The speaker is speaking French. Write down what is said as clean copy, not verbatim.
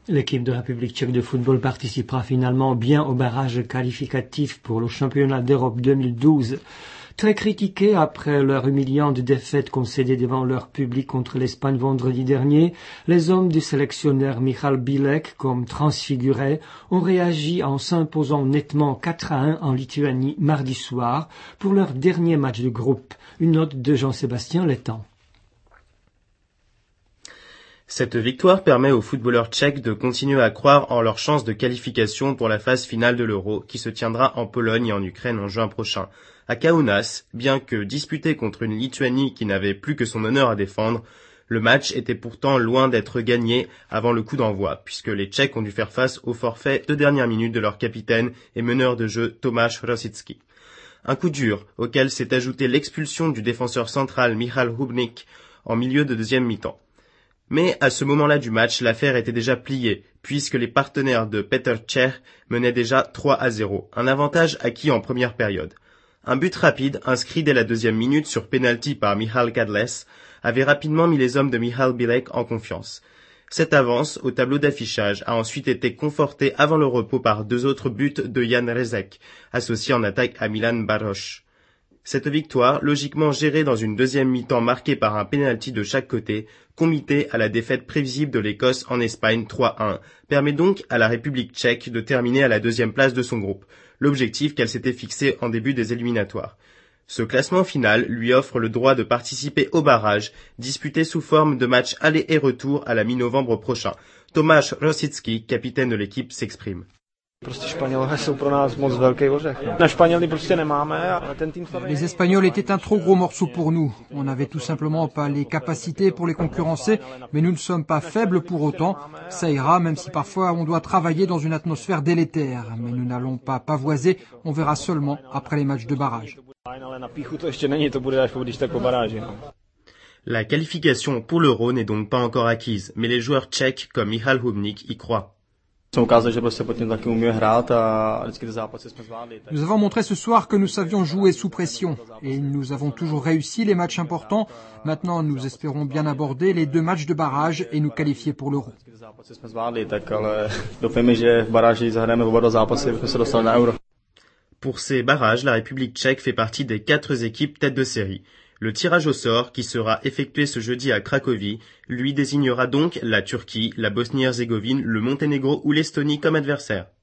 L'équipe de République tchèque de football participera finalement bien au barrage qualificatif pour le championnat d'Europe 2012. Très critiqués après leur humiliante défaite concédée devant leur public contre l'Espagne vendredi dernier, les hommes du sélectionneur Michal Bilek, comme transfigurés, ont réagi en s'imposant nettement 4-1 en Lituanie mardi soir pour leur dernier match de groupe. Une note de Jean-Sébastien Létang. Cette victoire permet aux footballeurs tchèques de continuer à croire en leurs chances de qualification pour la phase finale de l'Euro qui se tiendra en Pologne et en Ukraine en juin prochain. À Kaunas, bien que disputé contre une Lituanie qui n'avait plus que son honneur à défendre, le match était pourtant loin d'être gagné avant le coup d'envoi, puisque les Tchèques ont dû faire face au forfait de dernière minute de leur capitaine et meneur de jeu Tomáš Rosický. Un coup dur auquel s'est ajouté l'expulsion du défenseur central Michal Hubník en milieu de deuxième mi-temps. Mais à ce moment-là du match, l'affaire était déjà pliée, puisque les partenaires de Petr Cech menaient déjà 3-0, un avantage acquis en première période. Un but rapide, inscrit dès la deuxième minute sur penalty par Michal Kadles, avait rapidement mis les hommes de Michal Bilek en confiance. Cette avance, au tableau d'affichage, a ensuite été confortée avant le repos par 2 autres buts de Jan Rezek, associé en attaque à Milan Baroš. Cette victoire, logiquement gérée dans une deuxième mi-temps marquée par un penalty de chaque côté, combinée à la défaite prévisible de l'Écosse en Espagne 3-1, permet donc à la République tchèque de terminer à la deuxième place de son groupe, l'objectif qu'elle s'était fixé en début des éliminatoires. Ce classement final lui offre le droit de participer au barrage, disputé sous forme de match aller et retour à la mi-novembre prochain. Tomáš Rosický, capitaine de l'équipe, s'exprime. Les Espagnols étaient un trop gros morceau pour nous. On n'avait tout simplement pas les capacités pour les concurrencer, mais nous ne sommes pas faibles pour autant. Ça ira, même si parfois on doit travailler dans une atmosphère délétère. Mais nous n'allons pas pavoiser, on verra seulement après les matchs de barrage. La qualification pour l'Euro n'est donc pas encore acquise, mais les joueurs tchèques comme Michal Hubník y croient. Nous avons montré ce soir que nous savions jouer sous pression et nous avons toujours réussi les matchs importants. Maintenant, nous espérons bien aborder les 2 matchs de barrage et nous qualifier pour l'Euro. Pour ces barrages, la République tchèque fait partie des 4 équipes tête de série. Le tirage au sort, qui sera effectué ce jeudi à Cracovie, lui désignera donc la Turquie, la Bosnie-Herzégovine, le Monténégro ou l'Estonie comme adversaires.